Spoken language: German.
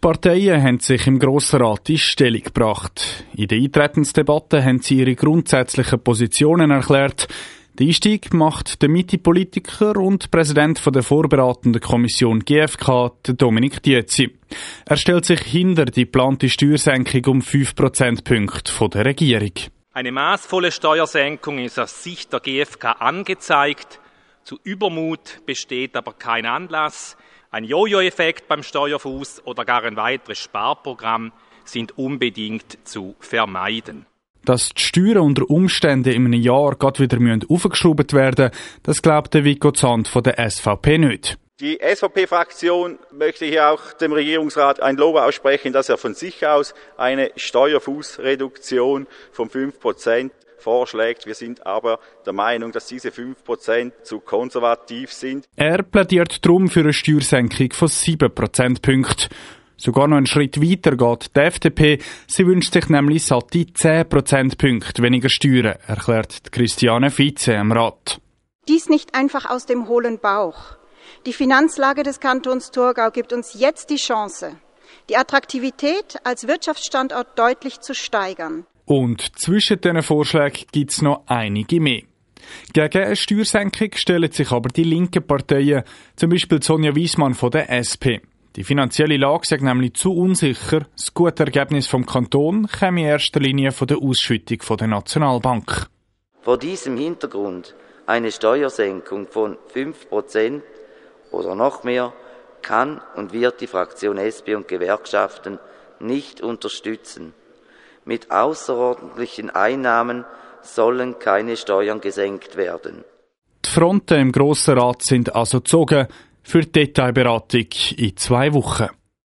Parteien haben sich im Grossen Rat in Stellung gebracht. In der Eintretensdebatte haben sie ihre grundsätzlichen Positionen erklärt. Den Einstieg macht der Mitte-Politiker und Präsident der vorberatenden Kommission GfK, Dominik Dietzi. Er stellt sich hinter die geplante Steuersenkung um 5 Prozentpunkte der Regierung. Eine maßvolle Steuersenkung ist aus Sicht der GfK angezeigt. Zu Übermut besteht aber kein Anlass. Ein Jojo-Effekt beim Steuerfuß oder gar ein weiteres Sparprogramm sind unbedingt zu vermeiden. Dass die Steuern unter Umständen in einem Jahr gerade wieder aufgeschraubt werden müssen, das glaubt der Vico Zand von der SVP nicht. Die SVP-Fraktion möchte hier auch dem Regierungsrat ein Lob aussprechen, dass er von sich aus eine Steuerfußreduktion von 5% vorschlägt. Wir sind aber der Meinung, dass diese 5% zu konservativ sind. Er plädiert darum für eine Steuersenkung von 7 Prozentpunkten. Sogar noch einen Schritt weiter geht die FDP. Sie wünscht sich nämlich satte 10 Prozentpunkte weniger Steuern, erklärt Christiane Vize im Rat. Dies nicht einfach aus dem hohlen Bauch. Die Finanzlage des Kantons Thurgau gibt uns jetzt die Chance, die Attraktivität als Wirtschaftsstandort deutlich zu steigern. Und zwischen diesen Vorschlägen gibt es noch einige mehr. Gegen eine Steuersenkung stellen sich aber die linken Parteien, zum Beispiel Sonja Wiesmann von der SP. Die finanzielle Lage sei nämlich zu unsicher. Das gute Ergebnis vom Kanton käme in erster Linie von der Ausschüttung von der Nationalbank. Vor diesem Hintergrund eine Steuersenkung von 5% oder noch mehr kann und wird die Fraktion SP und Gewerkschaften nicht unterstützen. Mit außerordentlichen Einnahmen sollen keine Steuern gesenkt werden. Die Fronten im Grossen Rat sind also gezogen für die Detailberatung in 2 Wochen.